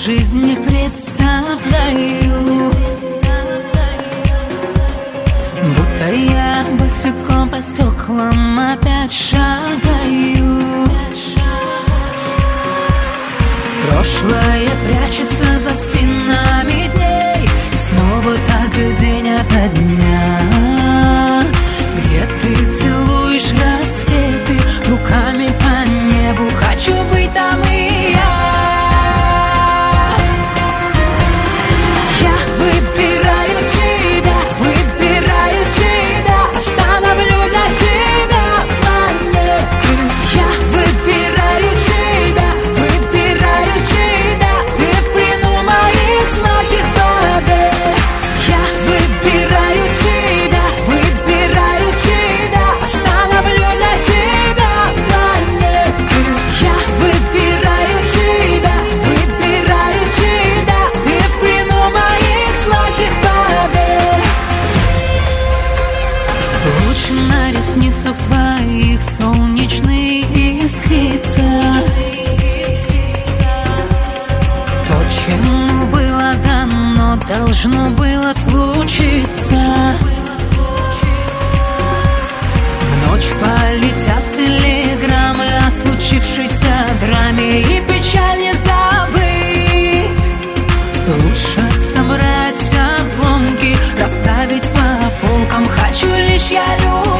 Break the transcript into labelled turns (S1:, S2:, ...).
S1: жизнь не представляю, будто я босиком по стеклам опять шагаю. Прошлое прячется за спинами дней, и снова так день ото дня, где ты целуешь рассветы руками по небу. Хочу быть там и я. Я выбираю тебя, остановлю для тебя планеты. Я выбираю тебя, ты в плену моих сладких побед. Я выбираю тебя, остановлю для тебя планеты. Я выбираю тебя, ты в плену моих сладких побед. Луч на ресницах твоих солнечный искрится. То, чему было дано, должно было случиться. В ночь полетят телеграммы о случившейся драме, и печаль не забыть. Лучше собрать обломки, расставить по полкам. Хочу лишь я любить.